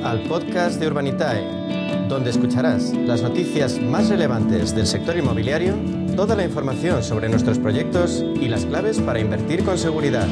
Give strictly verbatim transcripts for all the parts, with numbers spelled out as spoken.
al podcast de Urbanitae, donde escucharás las noticias más relevantes del sector inmobiliario, toda la información sobre nuestros proyectos y las claves para invertir con seguridad.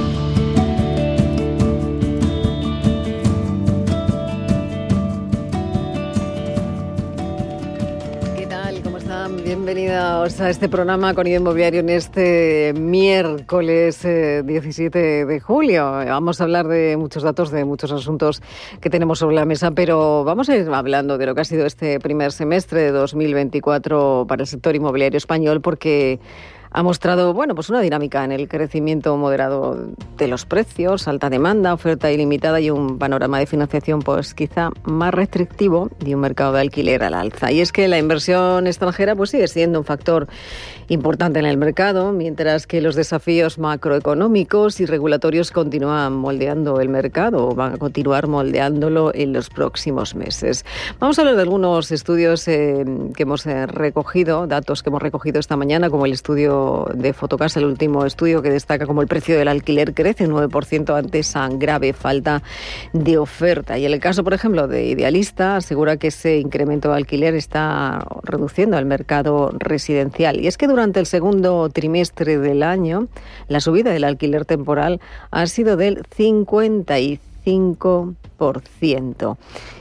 Bienvenidos a este programa con Idea Inmobiliario en este miércoles eh, diecisiete de julio. Vamos a hablar de muchos datos, de muchos asuntos que tenemos sobre la mesa, pero vamos a ir hablando de lo que ha sido este primer semestre de dos mil veinticuatro para el sector inmobiliario español, porque ha mostrado, bueno, pues una dinámica en el crecimiento moderado de los precios, alta demanda, oferta ilimitada y un panorama de financiación pues quizá más restrictivo y un mercado de alquiler al alza. Y es que la inversión extranjera pues sigue siendo un factor importante en el mercado, mientras que los desafíos macroeconómicos y regulatorios continúan moldeando el mercado o van a continuar moldeándolo en los próximos meses. Vamos a hablar de algunos estudios eh, que hemos eh, recogido, datos que hemos recogido esta mañana, como el estudio de Fotocasa, el último estudio que destaca como el precio del alquiler crece un nueve por ciento ante esa grave falta de oferta. Y en el caso, por ejemplo, de Idealista, asegura que ese incremento de alquiler está reduciendo el mercado residencial. Y es que durante el segundo trimestre del año, la subida del alquiler temporal ha sido del cincuenta y cinco por ciento.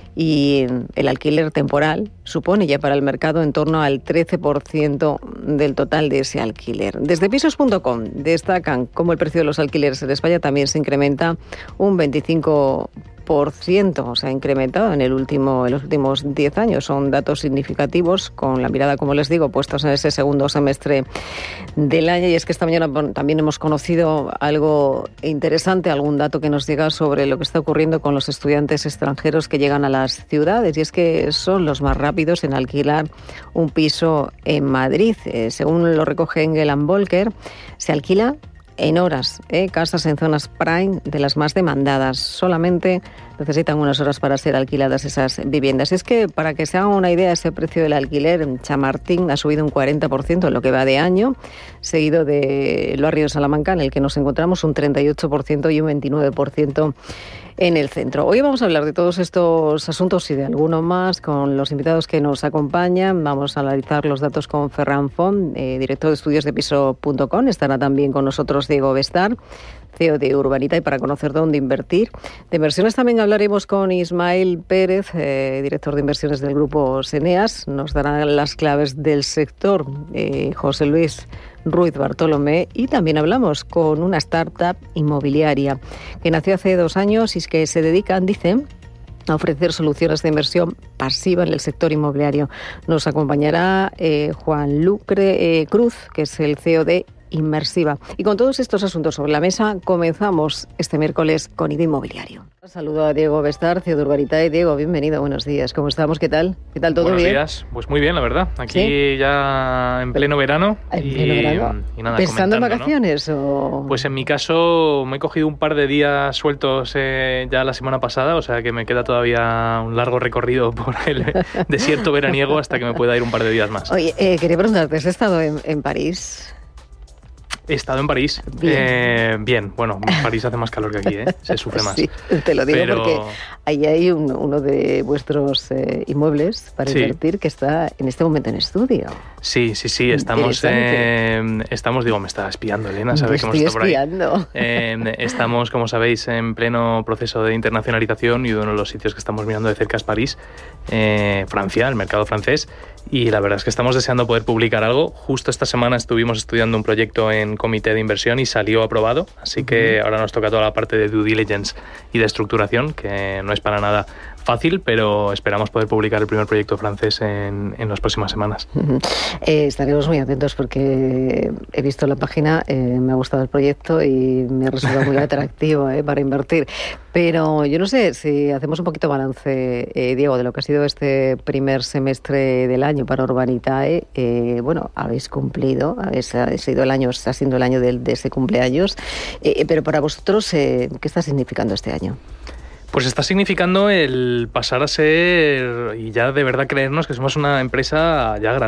Y el alquiler temporal supone ya para el mercado en torno al trece por ciento del total de ese alquiler. Desde pisos punto com destacan cómo el precio de los alquileres en España también se incrementa un veinticinco por ciento, se ha incrementado en el último en los últimos diez años. Son datos significativos, con la mirada, como les digo, puestos en ese segundo semestre del año. Y es que esta mañana también hemos conocido algo interesante, algún dato que nos llega sobre lo que está ocurriendo con los estudiantes extranjeros que llegan a las ciudades. Y es que son los más rápidos en alquilar un piso en Madrid. Eh, según lo recoge Engel and Volker, se alquila en horas, ¿eh? casas en zonas prime de las más demandadas. Solamente necesitan unas horas para ser alquiladas esas viviendas. Es que, para que se hagan una idea, ese precio del alquiler en Chamartín ha subido un cuarenta por ciento en lo que va de año, seguido de el barrio de Salamanca, en el que nos encontramos un treinta y ocho por ciento y un veintinueve por ciento en el centro. Hoy vamos a hablar de todos estos asuntos y de alguno más con los invitados que nos acompañan. Vamos a analizar los datos con Ferran Font, eh, director de estudios de piso punto com. Estará también con nosotros Diego Bestar, C E O de Urbanitae, para conocer dónde invertir. De inversiones también hablaremos con Ismael Pérez, eh, director de inversiones del grupo Seneas. Nos darán las claves del sector eh, José Luis Ruiz Bartolomé, y también hablamos con una startup inmobiliaria que nació hace dos años y que se dedican, dicen, a ofrecer soluciones de inversión pasiva en el sector inmobiliario. Nos acompañará eh, Juan Lucre eh, Cruz, que es el C E O de Inmersiva. Y con todos estos asuntos sobre la mesa, comenzamos este miércoles con Idea Inmobiliario. Saludo a Diego Bestar, C E O de Urbanitae. Diego, bienvenido, buenos días. ¿Cómo estamos? ¿Qué tal? ¿Qué tal todo? Buenos bien? Buenos días. Pues muy bien, la verdad. Aquí ¿sí? Ya en pleno verano. En y, pleno verano. Y nada, ¿pensando en vacaciones? ¿No? O... Pues en mi caso me he cogido un par de días sueltos eh, ya la semana pasada, o sea que me queda todavía un largo recorrido por el desierto veraniego hasta que me pueda ir un par de días más. Oye, eh, quería preguntarte, ¿has estado en, en París? He estado en París. Bien. Eh, bien. Bueno, en París hace más calor que aquí, ¿eh? Se sufre más. Sí, te lo digo Pero... porque ahí hay un, uno de vuestros eh, inmuebles para sí. invertir que está en este momento en estudio. Sí, sí, sí. Estamos, eh, estamos digo, me está espiando Elena, ¿sabes que hemos estado por ahí? Espiando. Eh, estamos, como sabéis, en pleno proceso de internacionalización y uno de los sitios que estamos mirando de cerca es París, eh, Francia, el mercado francés. Y la verdad es que estamos deseando poder publicar algo. Justo esta semana estuvimos estudiando un proyecto en comité de inversión y salió aprobado. Así que ahora nos toca toda la parte de due diligence y de estructuración, que no es para nada fácil, pero esperamos poder publicar el primer proyecto francés en, en las próximas semanas. Uh-huh. Eh, estaremos muy atentos porque he visto la página, eh, me ha gustado el proyecto y me ha resultado muy atractivo eh, para invertir. Pero yo no sé si hacemos un poquito balance, eh, Diego, de lo que ha sido este primer semestre del año para Urbanitae. Eh, bueno, habéis cumplido, habéis, ha sido el año, está siendo el año de, de ese cumpleaños, eh, pero para vosotros, eh, ¿qué está significando este año? Pues está significando el pasar a ser, y ya de verdad creernos que somos una empresa ya grande.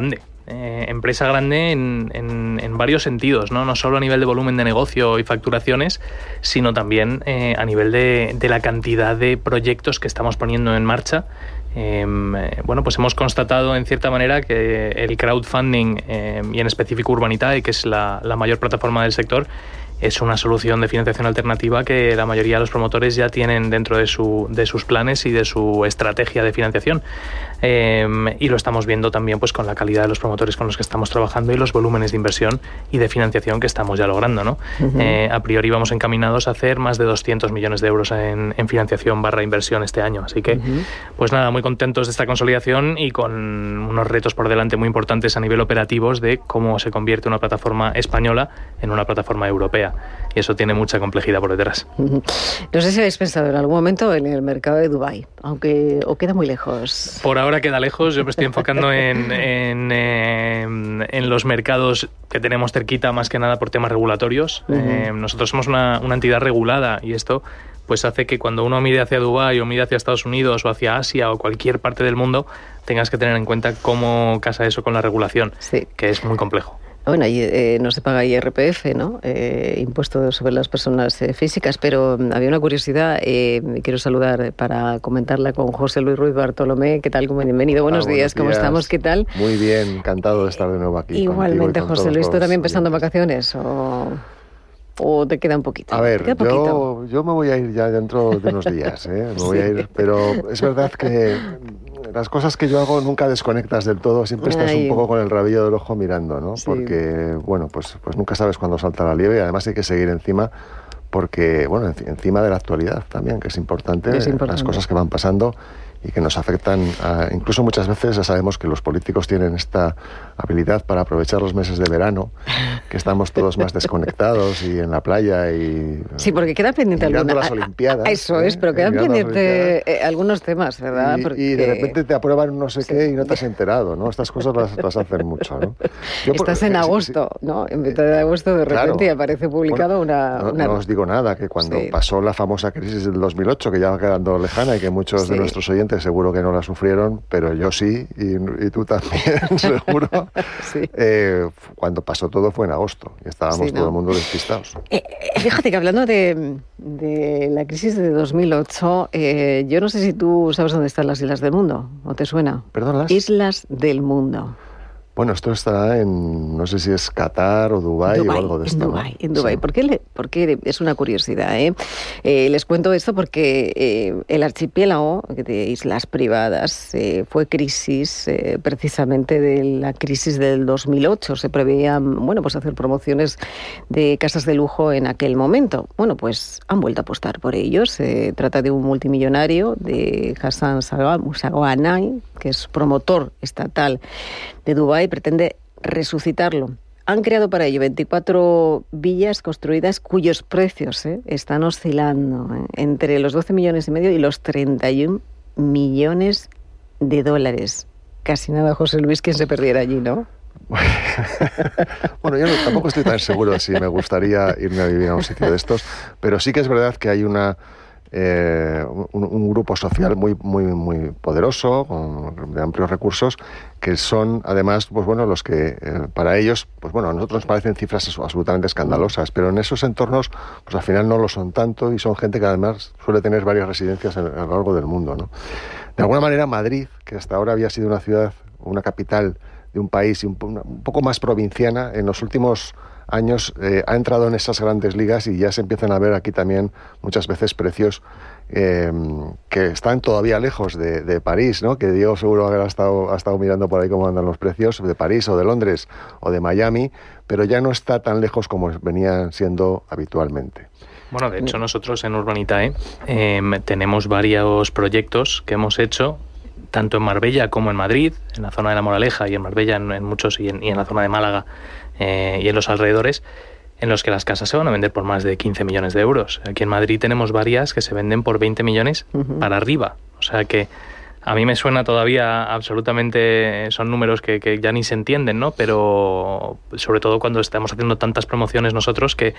eh, empresa grande en, en, en varios sentidos, ¿no? No solo a nivel de volumen de negocio y facturaciones, sino también eh, a nivel de, de la cantidad de proyectos que estamos poniendo en marcha. Eh, bueno, pues hemos constatado en cierta manera que el crowdfunding eh, y en específico Urbanitae, que es la, la mayor plataforma del sector, es una solución de financiación alternativa que la mayoría de los promotores ya tienen dentro de, su, de sus planes y de su estrategia de financiación. Eh, y lo estamos viendo también pues con la calidad de los promotores con los que estamos trabajando y los volúmenes de inversión y de financiación que estamos ya logrando, ¿no? Uh-huh. Eh, a priori vamos encaminados a hacer más de doscientos millones de euros en, en financiación barra inversión este año. Así que, uh-huh. pues nada, muy contentos de esta consolidación y con unos retos por delante muy importantes a nivel operativos de cómo se convierte una plataforma española en una plataforma europea. Y eso tiene mucha complejidad por detrás. Uh-huh. No sé si habéis pensado en algún momento en el mercado de Dubái, aunque o queda muy lejos. Por ahora queda lejos. Yo me estoy enfocando en, en, en, en los mercados que tenemos cerquita, más que nada por temas regulatorios. Uh-huh. Eh, nosotros somos una, una entidad regulada y esto pues hace que cuando uno mire hacia Dubái o mire hacia Estados Unidos o hacia Asia o cualquier parte del mundo, tengas que tener en cuenta cómo casa eso con la regulación, sí. que es muy complejo. Bueno, ahí eh, no se paga I R P F, ¿no? Eh, impuesto sobre las personas eh, físicas, pero había una curiosidad. Eh, quiero saludar para comentarla con José Luis Ruiz Bartolomé. ¿Qué tal? Bienvenido. Buenos, ah, buenos días. días. ¿Cómo estamos? ¿Qué tal? Muy bien, encantado de estar de nuevo aquí. Igualmente, José Luis. ¿Tú también pensando en vacaciones o...? ¿O te queda un poquito? A ver, yo, yo me voy a ir ya dentro de unos días, ¿eh? Me voy sí. a ir, pero es verdad que las cosas que yo hago nunca desconectas del todo, siempre estás Ay. un poco con el rabillo del ojo mirando, ¿no? Sí. Porque, bueno, pues, pues nunca sabes cuándo salta la liebre y además hay que seguir encima porque, bueno, encima de la actualidad también, que es importante, es importante. Las cosas que van pasando y que nos afectan, a, incluso muchas veces ya sabemos que los políticos tienen esta habilidad para aprovechar los meses de verano, que estamos todos más desconectados y en la playa y... Sí, porque queda pendiente mirando alguna... las Olimpiadas. Eso ¿eh? es, pero quedan pendientes eh, algunos temas, ¿verdad? Y, porque... y de repente te aprueban no sé sí. qué y no te has enterado, ¿no? Estas cosas las, las hacen mucho, ¿no? Yo Estás por, en agosto, sí, sí. ¿no? En mitad de agosto de repente claro. aparece publicado bueno, una, no, una... No os digo nada, que cuando sí. pasó la famosa crisis del dos mil ocho, que ya va quedando lejana y que muchos sí. de nuestros oyentes seguro que no la sufrieron, pero yo sí, y, y tú también, seguro. sí. eh, cuando pasó todo fue en agosto, y estábamos sí, ¿no? todo el mundo despistados. Eh, fíjate que hablando de, de la crisis de dos mil ocho, eh, yo no sé si tú sabes dónde están las Islas del Mundo, ¿o te suena? ¿Perdón, las? Islas del Mundo. Bueno, esto está en, no sé si es Qatar o Dubái, Dubái o algo de esto. En Dubái, ¿no? en Dubái. Sí. ¿Por qué, le, ¿Por qué? Es una curiosidad, ¿eh? Eh, les cuento esto porque eh, el archipiélago de islas privadas eh, fue crisis eh, precisamente de la crisis del dos mil ocho. Se preveían, bueno, pues hacer promociones de casas de lujo en aquel momento. Bueno, pues han vuelto a apostar por ellos. Se trata de un multimillonario, de Hassan Sawanai, que es promotor estatal de Dubái, pretende resucitarlo. Han creado para ello veinticuatro villas construidas cuyos precios ¿eh? están oscilando ¿eh? entre los doce millones y medio y los treinta y un millones de dólares. Casi nada, José Luis, quien se perdiera allí, ¿no? Bueno, yo no, tampoco estoy tan seguro de si me gustaría irme a vivir a un sitio de estos, pero sí que es verdad que hay una Eh, un, un grupo social muy muy muy poderoso, con, de amplios recursos, que son además pues bueno los que eh, para ellos pues bueno a nosotros nos parecen cifras absolutamente escandalosas, pero en esos entornos pues al final no lo son tanto y son gente que además suele tener varias residencias a lo largo del mundo, ¿no? De alguna manera Madrid, que hasta ahora había sido una ciudad, una capital de un país y un, un poco más provinciana, en los últimos años eh, ha entrado en esas grandes ligas y ya se empiezan a ver aquí también muchas veces precios eh, que están todavía lejos de, de París, ¿no? Que Diego seguro ha estado, ha estado mirando por ahí cómo andan los precios de París o de Londres o de Miami, pero ya no está tan lejos como venían siendo habitualmente. Bueno, de hecho nosotros en Urbanitae eh, tenemos varios proyectos que hemos hecho tanto en Marbella como en Madrid, en la zona de La Moraleja y en Marbella en, en muchos y en, y en la zona de Málaga eh, y en los alrededores, en los que las casas se van a vender por más de quince millones de euros. Aquí en Madrid tenemos varias que se venden por veinte millones uh-huh. para arriba. O sea que a mí me suena todavía absolutamente, son números que, que ya ni se entienden, ¿no? Pero sobre todo cuando estamos haciendo tantas promociones nosotros que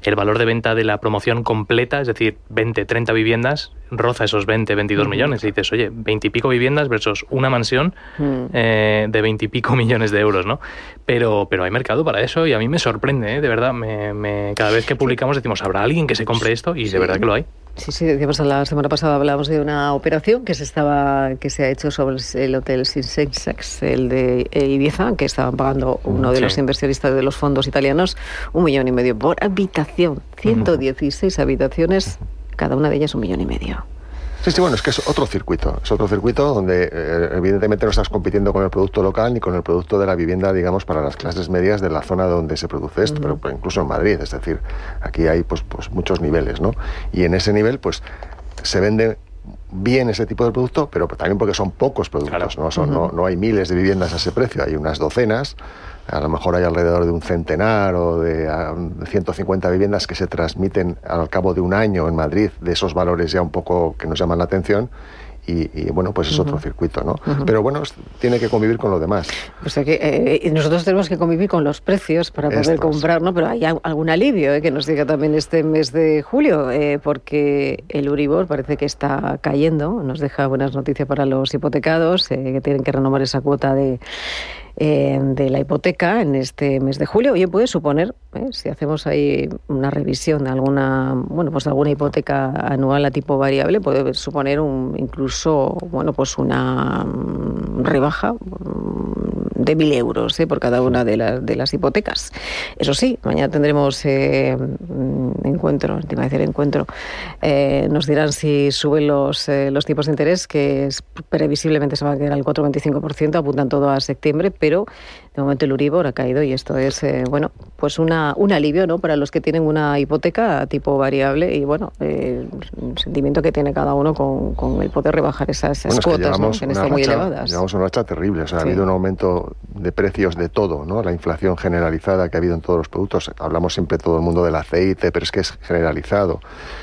el valor de venta de la promoción completa, es decir, veinte, treinta viviendas, roza esos veinte, veintidós uh-huh. millones. Y dices, oye, veinte y pico viviendas versus una mansión uh-huh. eh, de veinte y pico millones de euros, ¿no? Pero, pero hay mercado para eso y a mí me sorprende, ¿eh? De verdad, me, me, cada vez que publicamos decimos, ¿habrá alguien que se compre esto? Y sí. de verdad que lo hay. Sí, sí, decíamos la semana pasada, hablábamos de una operación que se estaba que se ha hecho sobre el hotel Sensex, el de Ibiza, que estaban pagando uno de sí. los inversionistas de los fondos italianos un millón y medio por habitación, ciento dieciséis uh-huh. habitaciones, cada una de ellas un millón y medio. Sí, sí, bueno, es que es otro circuito, es otro circuito donde eh, evidentemente no estás compitiendo con el producto local ni con el producto de la vivienda, digamos, para las clases medias de la zona donde se produce esto, uh-huh. pero incluso en Madrid, es decir, aquí hay pues, pues muchos niveles, ¿no? Y en ese nivel, pues, se vende bien ese tipo de producto, pero también porque son pocos productos, claro. ¿no? Son, uh-huh. no, no hay miles de viviendas a ese precio, hay unas docenas. A lo mejor hay alrededor de un centenar o de ciento cincuenta viviendas que se transmiten al cabo de un año en Madrid, de esos valores ya un poco que nos llaman la atención. Y, y bueno, pues es uh-huh. otro circuito, ¿no? Uh-huh. Pero bueno, tiene que convivir con lo demás. Pues aquí, eh, nosotros tenemos que convivir con los precios para poder Estos. comprar, ¿no? Pero hay algún alivio eh, que nos diga también este mes de julio, eh, porque el Euribor parece que está cayendo, nos deja buenas noticias para los hipotecados, eh, que tienen que renovar esa cuota de... Eh, de la hipoteca en este mes de julio. Oye, puede suponer, eh, si hacemos ahí una revisión de alguna, bueno, pues de alguna hipoteca anual a tipo variable, puede suponer un incluso, bueno, pues una um, rebaja um, de mil euros eh, por cada una de las de las hipotecas. Eso sí, mañana tendremos eh, encuentro, te iba a decir encuentro, eh, nos dirán si suben los eh, los tipos de interés, que es, previsiblemente se va a quedar al cuatro coma veinticinco por ciento, apuntan todo a septiembre, pero de momento el Euribor ha caído y esto es, eh, bueno, pues una un alivio, ¿no?, para los que tienen una hipoteca a tipo variable y, bueno, eh, un sentimiento que tiene cada uno con, con el poder rebajar esas, esas bueno, cuotas, ¿no?, que han estado muy elevadas. Llevamos una racha terrible, o sea, sí. ha habido un aumento de precios de todo, ¿no?, la inflación generalizada que ha habido en todos los productos. Hablamos siempre todo el mundo del aceite, pero es que es generalizado.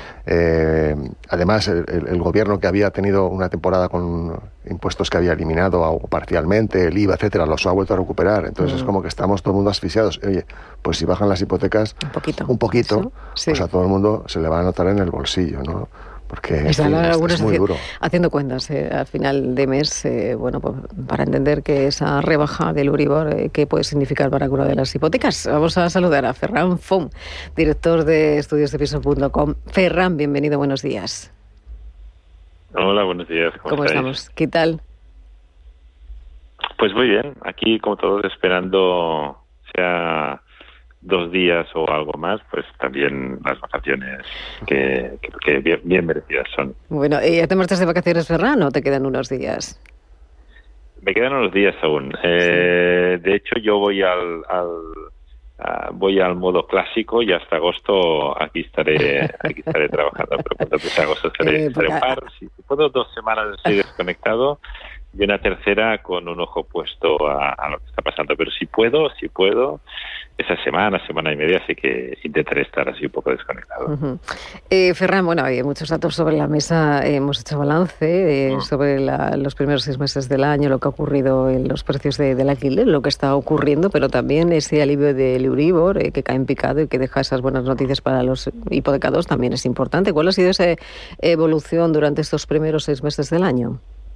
Eh, además, el, el gobierno, que había tenido una temporada con impuestos que había eliminado o parcialmente, el I V A, etcétera, los ha vuelto a recuperar. Entonces mm. es como que estamos todo el mundo asfixiados. Oye, pues si bajan las hipotecas un poquito, un poquito sí. pues a todo el mundo se le va a notar en el bolsillo, ¿no? Porque es, fin, es, es muy duro. Haciendo cuentas eh, al final de mes, eh, bueno, pues para entender que esa rebaja del Euribor, eh, ¿qué puede significar para alguna de las hipotecas? Vamos a saludar a Ferran Font, director de estudios de pisos punto com. Ferran, bienvenido, buenos días. Hola, buenos días. ¿Cómo, ¿Cómo estamos? ¿Qué tal? Pues muy bien, aquí como todos esperando sea dos días o algo más, pues también las vacaciones que, que, que bien, bien merecidas son. Bueno, ¿ya te marchas de vacaciones, Ferran, o te quedan unos días? Me quedan unos días aún. Eh, sí. De hecho, yo voy al, al uh, voy al modo clásico y hasta agosto aquí estaré aquí estaré trabajando. Pero cuando empiece agosto estaré, eh, estaré un par. Si puedo, dos semanas estoy desconectado y una tercera con un ojo puesto a, a lo que está pasando. Pero si puedo, si puedo, esa semana, semana y media, sí que intentaré estar así un poco desconectado. Uh-huh. Eh, Ferran, bueno, hay muchos datos sobre la mesa. Eh, hemos hecho balance eh, uh-huh. sobre la, los primeros seis meses del año, lo que ha ocurrido en los precios de, del alquiler, lo que está ocurriendo, pero también ese alivio del Euribor, eh, que cae en picado y que deja esas buenas noticias para los hipotecados, también es importante. ¿Cuál ha sido esa evolución durante estos primeros seis meses del año?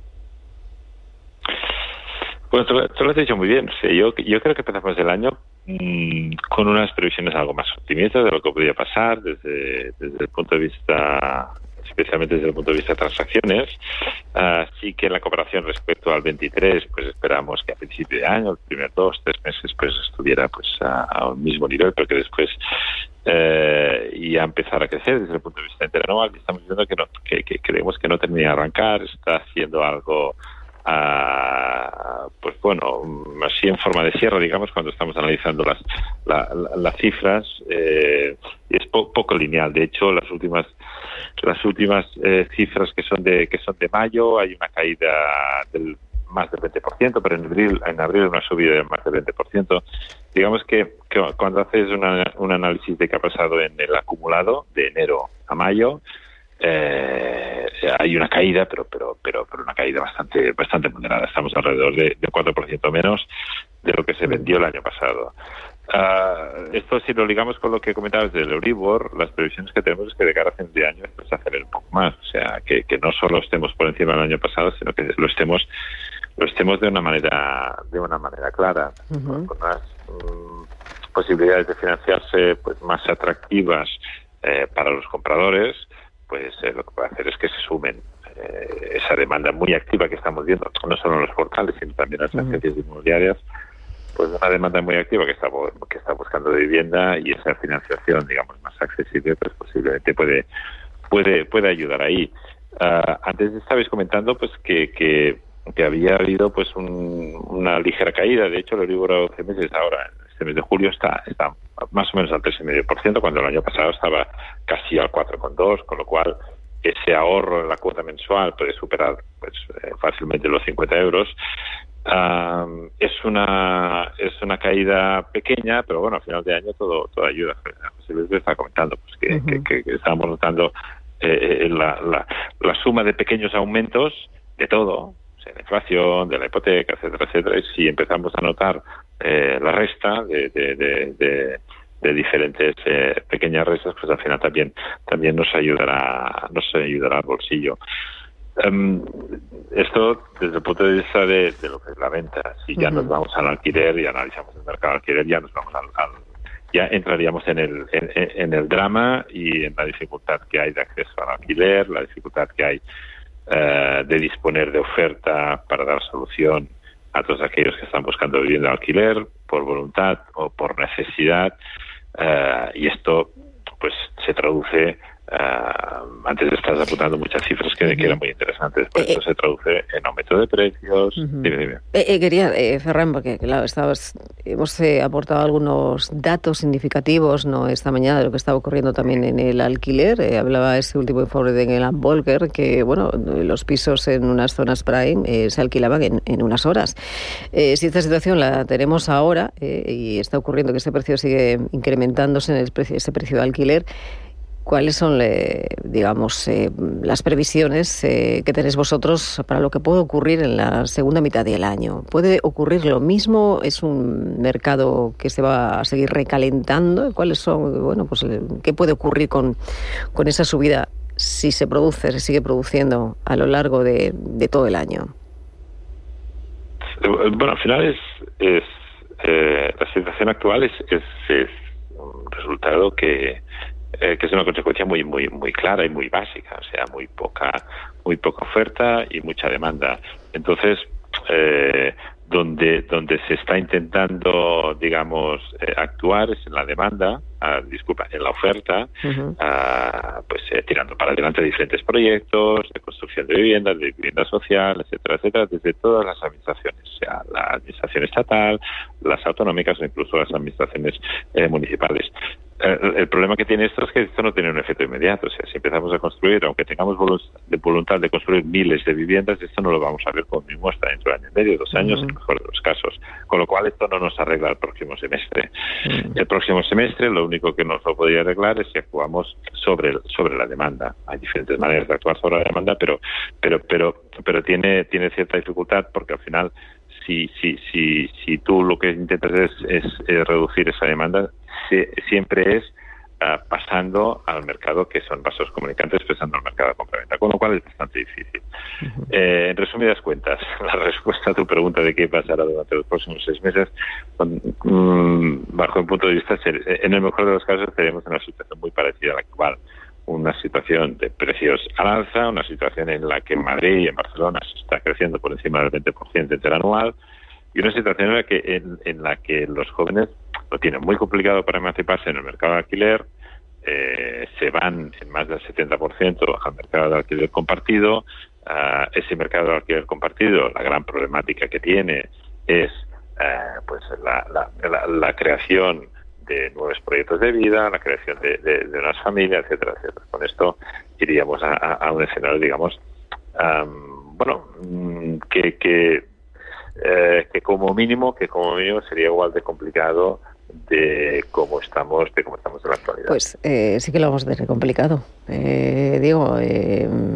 Bueno, tú, tú lo has dicho muy bien. Sí, yo, yo creo que empezamos el año mmm, con unas previsiones algo más optimistas de lo que podría pasar desde, desde el punto de vista, especialmente desde el punto de vista de transacciones. Así uh, que en la comparación respecto al veintitrés, pues esperamos que a principio de año, los primeros dos, tres meses, pues estuviera pues a, a un mismo nivel, pero que después eh, ya empezar a crecer desde el punto de vista interanual. Y estamos viendo que, no, que, que creemos que no termina de arrancar, está haciendo algo Uh, pues bueno, así en forma de sierra, digamos, cuando estamos analizando las la, la, las cifras, eh, es po- poco lineal. De hecho, las últimas las últimas eh, cifras que son de que son de mayo, hay una caída del más del veinte por ciento, pero en abril en abril una subida de más del veinte por ciento. Digamos que, que cuando haces una, un análisis de qué ha pasado en el acumulado de enero a mayo, Eh, hay una caída, pero pero pero pero una caída bastante bastante moderada. Estamos alrededor de, de cuatro por ciento menos de lo que se vendió el año pasado. Uh, esto, si lo ligamos con lo que comentabas del Euribor, las previsiones que tenemos es que de cara a fin de año esto se acelere un poco más. O sea, que, que no solo estemos por encima del año pasado, sino que lo estemos lo estemos de una manera de una manera clara, uh-huh. con unas um, posibilidades de financiarse pues más atractivas eh, para los compradores. Pues eh, lo que puede hacer es que se sumen eh, esa demanda muy activa que estamos viendo, no solo en los portales, sino también en las uh-huh. agencias inmobiliarias. Pues una demanda muy activa que está que está buscando vivienda, y esa financiación, digamos, más accesible, pues posiblemente puede puede puede ayudar ahí. Uh, antes estabais comentando pues que, que que había habido pues un, una ligera caída. De hecho, el Euribor a doce meses ahora, en este mes de julio, está está más o menos al tres coma cinco por ciento, cuando el año pasado estaba casi al cuatro coma dos por ciento, con lo cual ese ahorro en la cuota mensual puede superar pues eh, fácilmente los cincuenta euros. Um, es una es una caída pequeña, pero bueno, a final de año todo todo ayuda. José Luis me está comentando pues que, uh-huh. que, que, que estamos notando eh, la, la, la suma de pequeños aumentos de todo, o sea, de la inflación, de la hipoteca, etcétera, etcétera. Y si empezamos a notar eh, la resta de, de, de, de, de diferentes eh, pequeñas restas, pues al final también también nos ayudará nos ayudará al bolsillo. Um, esto desde el punto de vista de, de lo que es la venta. Si ya uh-huh. nos vamos al alquiler y analizamos el mercado de alquiler, ya nos vamos al, al ya entraríamos en el en, en el drama y en la dificultad que hay de acceso al alquiler, la dificultad que hay uh, de disponer de oferta para dar solución a todos aquellos que están buscando vivienda de alquiler por voluntad o por necesidad, uh, y esto pues se traduce. Uh, antes estás apuntando muchas cifras que, uh-huh. que eran muy interesantes, pues eh, esto se traduce en aumento de precios. Uh-huh. Dime, dime. Eh, eh, quería, eh, Ferran, porque claro, estabas, hemos eh, aportado algunos datos significativos, ¿no?, esta mañana, de lo que estaba ocurriendo también en el alquiler. Eh, hablaba ese último informe de England Volker que, bueno, los pisos en unas zonas prime eh, se alquilaban en, en unas horas. Eh, si esta situación la tenemos ahora eh, y está ocurriendo que ese precio sigue incrementándose en el precio, ese precio de alquiler, ¿cuáles son, eh, digamos, eh, las previsiones eh, que tenéis vosotros para lo que puede ocurrir en la segunda mitad del año? ¿Puede ocurrir lo mismo? ¿Es un mercado que se va a seguir recalentando? ¿Cuáles son, bueno, pues, qué puede ocurrir con, con esa subida si se produce, se sigue produciendo a lo largo de, de todo el año? Bueno, al final es, es eh, la situación actual es, es, es un resultado que Eh, que es una consecuencia muy muy muy clara y muy básica, o sea, muy poca muy poca oferta y mucha demanda. Entonces, eh, donde donde se está intentando, digamos, eh, actuar es en la demanda, ah, disculpa, en la oferta, uh-huh. ah, pues eh, tirando para adelante diferentes proyectos de construcción de viviendas, de vivienda social, etcétera, etcétera, desde todas las administraciones, o sea, la administración estatal, las autonómicas o incluso las administraciones eh, municipales. El, el problema que tiene esto es que esto no tiene un efecto inmediato. O sea, si empezamos a construir, aunque tengamos voluntad de construir miles de viviendas, esto no lo vamos a ver con mi muestra dentro de año y medio, dos años, uh-huh. en el mejor de los casos. Con lo cual, esto no nos arregla el próximo semestre. Uh-huh. El próximo semestre, lo único que nos lo podría arreglar es si actuamos sobre sobre la demanda. Hay diferentes maneras de actuar sobre la demanda, pero pero pero pero tiene tiene cierta dificultad, porque al final, si si si si tú lo que intentas es, es, es reducir esa demanda, se, siempre es uh, pasando al mercado que son vasos comunicantes, pasando al mercado de compraventa, con lo cual es bastante difícil. Uh-huh. Eh, en resumidas cuentas, la respuesta a tu pregunta de qué pasará durante los próximos seis meses, con, um, bajo mi punto de vista, en el mejor de los casos tenemos una situación muy parecida a la actual. Una situación de precios al alza, una situación en la que en Madrid y en Barcelona se está creciendo por encima del veinte por ciento interanual, y una situación en la que en, en la que los jóvenes lo tienen muy complicado para emanciparse en el mercado de alquiler, eh, se van en más del setenta por ciento al mercado de alquiler compartido. Uh, ese mercado de alquiler compartido, la gran problemática que tiene es uh, pues la, la, la, la creación de nuevos proyectos de vida, la creación de, de, de unas familias, etcétera, etcétera. Con esto iríamos a, a un escenario, digamos, um, bueno, que que, eh, que como mínimo, que como mínimo sería igual de complicado de cómo estamos, de cómo estamos en la actualidad. Pues eh, sí que lo vamos a tener complicado. Eh, digo, eh,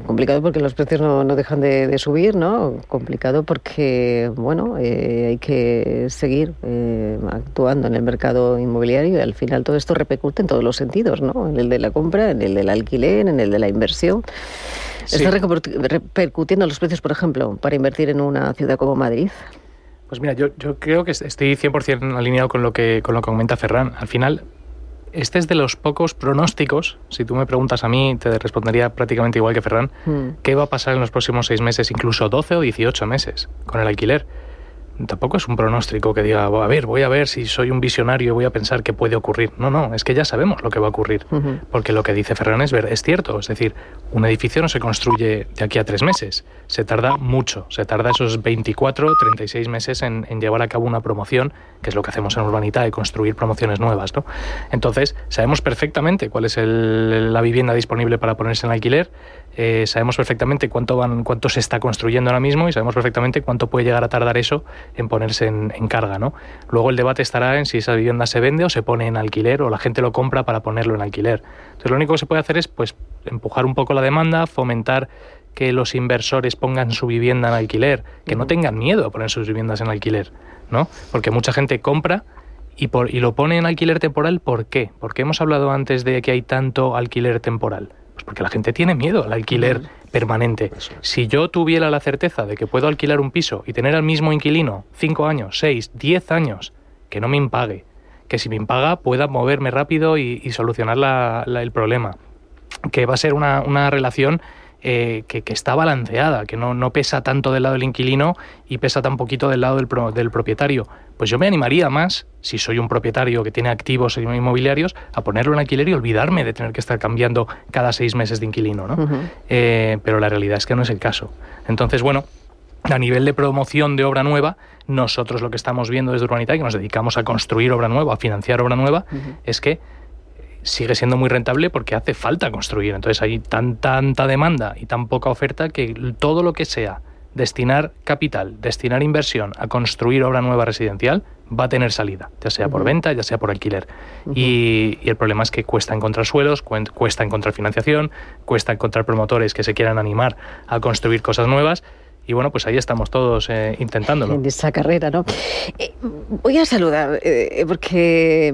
complicado porque los precios no, no dejan de, de subir, ¿no? Complicado porque, bueno, eh, hay que seguir eh, actuando en el mercado inmobiliario y al final todo esto repercute en todos los sentidos, ¿no? En el de la compra, en el del alquiler, en el de la inversión. Sí. ¿Está repercutiendo los precios, por ejemplo, para invertir en una ciudad como Madrid? Pues mira, yo, yo creo que estoy cien por ciento alineado con lo que con lo que comenta Ferran. Al final, este es de los pocos pronósticos, si tú me preguntas a mí, te respondería prácticamente igual que Ferran, mm. ¿qué va a pasar en los próximos seis meses, incluso doce o dieciocho meses con el alquiler? Tampoco es un pronóstico que diga, a ver, voy a ver si soy un visionario y voy a pensar qué puede ocurrir. No, no, es que ya sabemos lo que va a ocurrir. Uh-huh. Porque lo que dice Ferran es, ver, es cierto. Es decir, un edificio no se construye de aquí a tres meses. Se tarda mucho. Se tarda esos veinticuatro, treinta y seis meses en, en llevar a cabo una promoción, que es lo que hacemos en Urbanitae, construir promociones nuevas, ¿no? Entonces, sabemos perfectamente cuál es el, la vivienda disponible para ponerse en alquiler. Eh, sabemos perfectamente cuánto van, cuánto se está construyendo ahora mismo y sabemos perfectamente cuánto puede llegar a tardar eso en ponerse en, en carga, ¿no? Luego el debate estará en si esa vivienda se vende o se pone en alquiler o la gente lo compra para ponerlo en alquiler. Entonces lo único que se puede hacer es pues empujar un poco la demanda, fomentar que los inversores pongan su vivienda en alquiler, que no tengan miedo a poner sus viviendas en alquiler, ¿no? Porque mucha gente compra y, por, y lo pone en alquiler temporal. ¿Por qué? Porque hemos hablado antes de que hay tanto alquiler temporal. Pues porque la gente tiene miedo al alquiler uh-huh. permanente. Si yo tuviera la certeza de que puedo alquilar un piso y tener al mismo inquilino cinco años, seis, diez años, que no me impague, que si me impaga pueda moverme rápido y, y solucionar la, la, el problema, que va a ser una, una relación eh, que, que está balanceada, que no, no pesa tanto del lado del inquilino y pesa tan poquito del lado del, pro, del propietario. Pues yo me animaría más, si soy un propietario que tiene activos inmobiliarios, a ponerlo en alquiler y olvidarme de tener que estar cambiando cada seis meses de inquilino, ¿no? Uh-huh. Eh, pero la realidad es que no es el caso. Entonces, bueno, a nivel de promoción de obra nueva, nosotros lo que estamos viendo desde Urbanitae, que nos dedicamos a construir obra nueva, a financiar obra nueva, uh-huh. es que sigue siendo muy rentable porque hace falta construir. Entonces hay tan, tanta demanda y tan poca oferta que todo lo que sea destinar capital, destinar inversión a construir obra nueva residencial va a tener salida, ya sea por uh-huh. venta, ya sea por alquiler. Uh-huh. Y, y el problema es que cuesta encontrar suelos, cuesta encontrar financiación, cuesta encontrar promotores que se quieran animar a construir cosas nuevas. Y bueno, pues ahí estamos todos eh, intentándolo. En esa carrera, ¿no? Eh, voy a saludar, eh, porque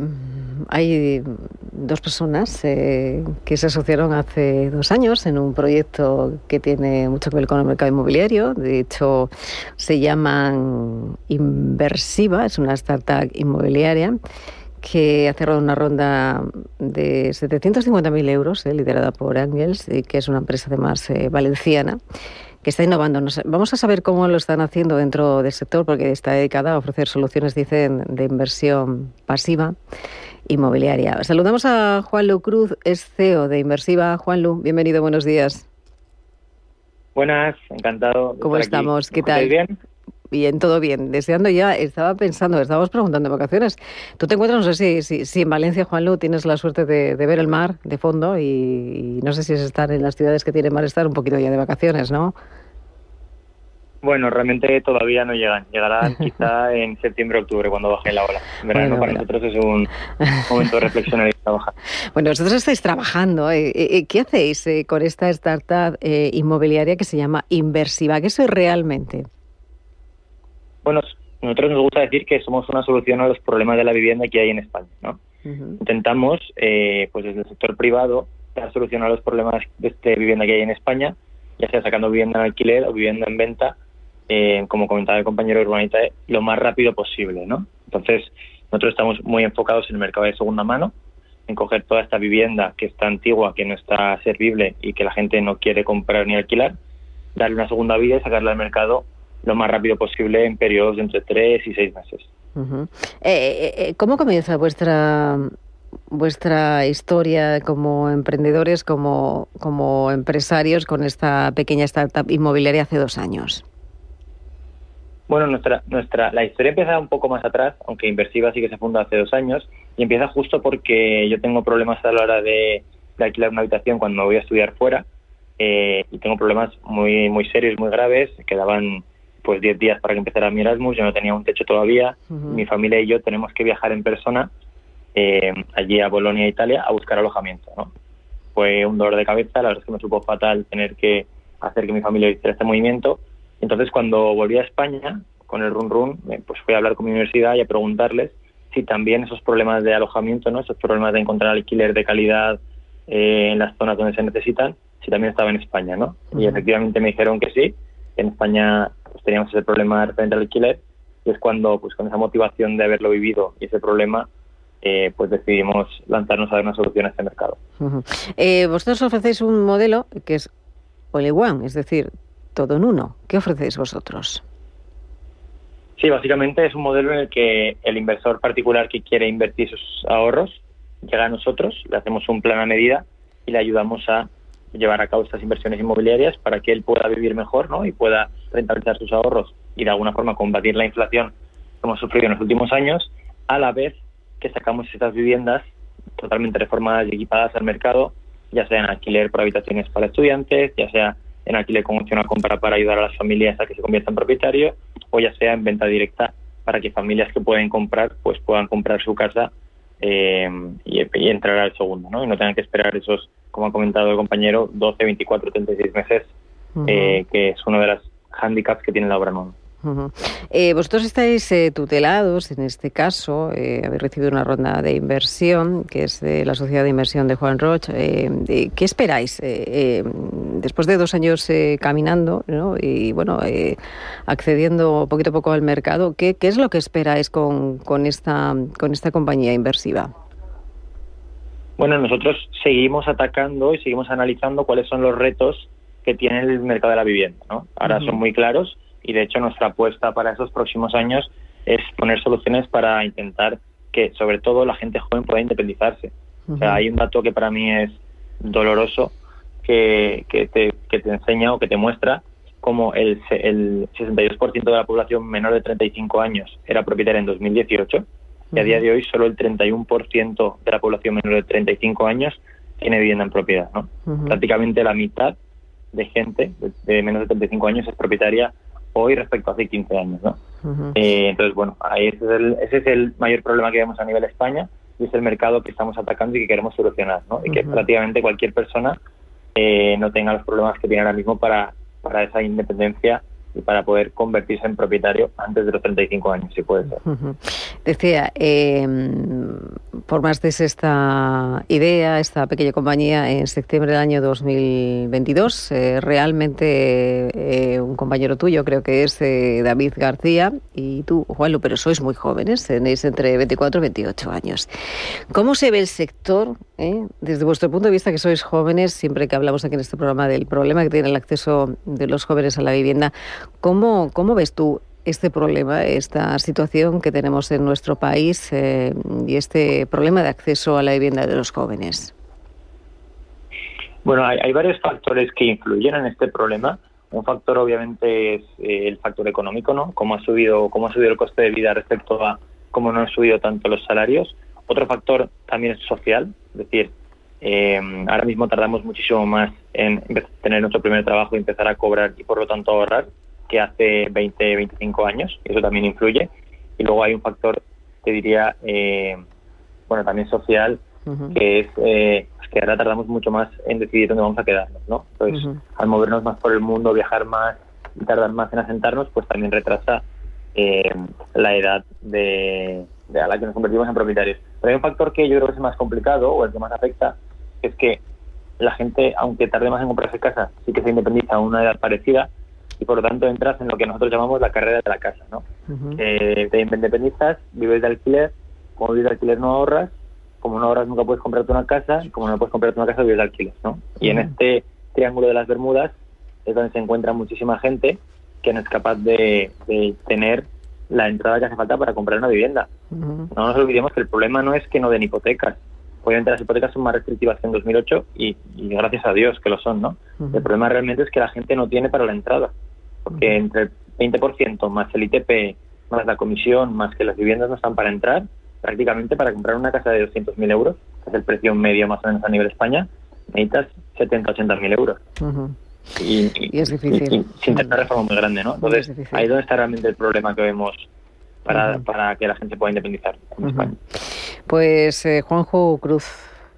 hay dos personas eh, que se asociaron hace dos años en un proyecto que tiene mucho que ver con el mercado inmobiliario. De hecho, se llaman Inversiva, es una startup inmobiliaria que ha cerrado una ronda de setecientos cincuenta mil euros, eh, liderada por Ángels, y que es una empresa además eh, valenciana, que está innovando. Vamos a saber cómo lo están haciendo dentro del sector, porque está dedicada a ofrecer soluciones, dicen, de inversión pasiva inmobiliaria. Saludamos a Juanlu Cruz, es C E O de Inversiva. Juanlu, bienvenido, buenos días. Buenas, encantado de ¿Cómo estar estamos? aquí. ¿Qué tal? ¿Bien? Bien, todo bien. Deseando ya, estaba pensando, estábamos preguntando de vacaciones. Tú te encuentras, no sé si, si, si en Valencia, Juanlu, tienes la suerte de, de ver el mar de fondo y, y no sé si es estar en las ciudades que tienen mar, estar un poquito ya de vacaciones, ¿no? Bueno, realmente todavía no llegan. Llegarán quizá en septiembre o octubre, cuando baje la ola. En verano, bueno, para bueno. nosotros es un momento de reflexionar y trabajar. Bueno, vosotros estáis trabajando. ¿eh? ¿Qué hacéis eh, con esta startup eh, inmobiliaria que se llama Inversiva? ¿Qué sois realmente? Bueno, nosotros nos gusta decir que somos una solución a los problemas de la vivienda que hay en España, ¿no? Uh-huh. Intentamos, eh, pues desde el sector privado, dar solución a los problemas de este vivienda que hay en España, ya sea sacando vivienda en alquiler o vivienda en venta, Eh, como comentaba el compañero de Urbanitae, lo más rápido posible, ¿no? Entonces, nosotros estamos muy enfocados en el mercado de segunda mano, en coger toda esta vivienda que está antigua, que no está servible y que la gente no quiere comprar ni alquilar, darle una segunda vida y sacarla al mercado lo más rápido posible en periodos de entre tres y seis meses. Uh-huh. eh, eh, ¿Cómo comienza vuestra vuestra historia como emprendedores, como, como empresarios con esta pequeña startup inmobiliaria hace dos años? Bueno, nuestra nuestra la historia empieza un poco más atrás, aunque Inversiva sí que se fundó hace dos años, y empieza justo porque yo tengo problemas a la hora de, de alquilar una habitación cuando me voy a estudiar fuera, eh, y tengo problemas muy muy serios, muy graves. Quedaban pues diez días para que empezara mi Erasmus, yo no tenía un techo todavía, uh-huh. Mi familia y yo tenemos que viajar en persona eh, allí a Bolonia, Italia, a buscar alojamiento, ¿no? Fue un dolor de cabeza, la verdad es que me supo fatal tener que hacer que mi familia hiciera este movimiento. Entonces, cuando volví a España, con el run run, pues fui a hablar con mi universidad y a preguntarles si también esos problemas de alojamiento, ¿no? Esos problemas de encontrar alquiler de calidad eh, en las zonas donde se necesitan, si también estaba en España, ¿no? Uh-huh. Y efectivamente me dijeron que sí, que en España pues teníamos ese problema referente al alquiler, y es cuando, pues con esa motivación de haberlo vivido y ese problema, eh, pues decidimos lanzarnos a dar una solución a este mercado. Uh-huh. Eh, vosotros ofrecéis un modelo que es all in one, es decir, todo en uno. ¿Qué ofrecéis vosotros? Sí, básicamente es un modelo en el que el inversor particular que quiere invertir sus ahorros llega a nosotros, le hacemos un plan a medida y le ayudamos a llevar a cabo estas inversiones inmobiliarias para que él pueda vivir mejor, ¿no? Y pueda rentabilizar sus ahorros y de alguna forma combatir la inflación que hemos sufrido en los últimos años, a la vez que sacamos estas viviendas totalmente reformadas y equipadas al mercado, ya sea en alquiler por habitaciones para estudiantes, ya sea en alquiler con opción a compra para ayudar a las familias a que se conviertan en propietarios, o ya sea en venta directa para que familias que pueden comprar pues puedan comprar su casa eh, y, y entrar al segundo, ¿no? Y no tengan que esperar esos, como ha comentado el compañero, doce, veinticuatro, treinta y seis meses, uh-huh. eh, que es uno de los hándicaps que tiene la obra nueva. Uh-huh. Eh, vosotros estáis eh, tutelados, en este caso, eh, habéis recibido una ronda de inversión, que es de la Sociedad de Inversión de Juan Roch. Eh, eh, ¿Qué esperáis? Eh, eh, después de dos años eh, caminando, ¿no? Y bueno, eh, accediendo poquito a poco al mercado, ¿qué, qué es lo que esperáis con, con, esta, con esta compañía inversiva? Bueno, nosotros seguimos atacando y seguimos analizando cuáles son los retos que tiene el mercado de la vivienda, ¿no? Ahora uh-huh. son muy claros. Y de hecho nuestra apuesta para esos próximos años es poner soluciones para intentar que sobre todo la gente joven pueda independizarse. Uh-huh. O sea, hay un dato que para mí es doloroso que, que, te, que te enseña o que te muestra cómo el, el sesenta y dos por ciento de la población menor de treinta y cinco años era propietaria en dos mil dieciocho uh-huh. y a día de hoy solo el treinta y uno por ciento de la población menor de treinta y cinco años tiene vivienda en propiedad, ¿no? Uh-huh. Prácticamente la mitad de gente de, de menos de treinta y cinco años es propietaria hoy respecto a hace quince años, ¿no? Uh-huh. Eh, entonces, bueno, ahí ese es, el, ese es el mayor problema que vemos a nivel España y es el mercado que estamos atacando y que queremos solucionar, ¿no? Y uh-huh. que prácticamente cualquier persona eh, no tenga los problemas que tiene ahora mismo para, para esa independencia y para poder convertirse en propietario antes de los treinta y cinco años, si puede ser. Uh-huh. Decía, eh, formaste esta idea, esta pequeña compañía en septiembre del año dos mil veintidós. Eh, realmente eh, un compañero tuyo, creo que es eh, David García, y tú, Juanlu, pero sois muy jóvenes, tenéis entre veinticuatro y veintiocho años. ¿Cómo se ve el sector, eh, desde vuestro punto de vista, que sois jóvenes, siempre que hablamos aquí en este programa del problema que tiene el acceso de los jóvenes a la vivienda? ¿Cómo, cómo ves tú este problema, esta situación que tenemos en nuestro país eh, y este problema de acceso a la vivienda de los jóvenes? Bueno, hay, hay varios factores que influyen en este problema. Un factor obviamente es eh, el factor económico, ¿no? Cómo ha subido, cómo ha subido el coste de vida respecto a cómo no han subido tanto los salarios. Otro factor también es social, es decir, eh, ahora mismo tardamos muchísimo más en tener nuestro primer trabajo y empezar a cobrar y por lo tanto ahorrar que hace veinte, veinticinco años, y eso también influye. Y luego hay un factor, te diría, eh, bueno, también social, uh-huh. que es eh, que ahora tardamos mucho más en decidir dónde vamos a quedarnos, ¿no? Entonces, uh-huh. al movernos más por el mundo, viajar más y tardar más en asentarnos, pues también retrasa eh, la edad de, de a la que nos convertimos en propietarios. Pero hay un factor que yo creo que es el más complicado, o el que más afecta, que es que la gente, aunque tarde más en comprarse casa, sí que se independiza a una edad parecida, y por lo tanto entras en lo que nosotros llamamos la carrera de la casa, ¿no? Uh-huh. Eh, te independizas, vives de alquiler, como vives de alquiler no ahorras, como no ahorras nunca puedes comprarte una casa, y como no puedes comprarte una casa vives de alquiler, ¿no? Uh-huh. Y en este triángulo de las Bermudas es donde se encuentra muchísima gente que no es capaz de, de tener la entrada que hace falta para comprar una vivienda. Uh-huh. No nos olvidemos que el problema no es que no den hipotecas. Obviamente las hipotecas son más restrictivas que en dos mil ocho y, y gracias a Dios que lo son, ¿no? Uh-huh. El problema realmente es que la gente no tiene para la entrada, porque uh-huh. entre el veinte por ciento más el I T P, más la comisión, más que las viviendas no están para entrar, prácticamente para comprar una casa de doscientos mil euros, que es el precio medio más o menos a nivel España, necesitas setenta, ochenta mil euros. Uh-huh. Y, y, y es difícil. Y, y, sin tener una reforma muy grande, ¿no? Entonces, ahí es donde está realmente el problema que vemos para, uh-huh. para que la gente pueda independizar en uh-huh. España. Pues eh, Juanjo Cruz,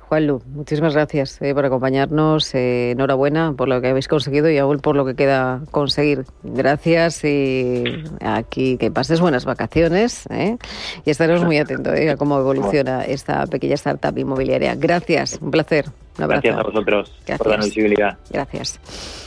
Juanlu, muchísimas gracias eh, por acompañarnos. Eh, enhorabuena por lo que habéis conseguido y aún por lo que queda conseguir. Gracias y aquí que pases buenas vacaciones ¿eh? y estaremos muy atentos ¿eh? a cómo evoluciona esta pequeña startup inmobiliaria. Gracias, un placer. Un abrazo. Gracias a vosotros Gracias. por darnos visibilidad. Gracias.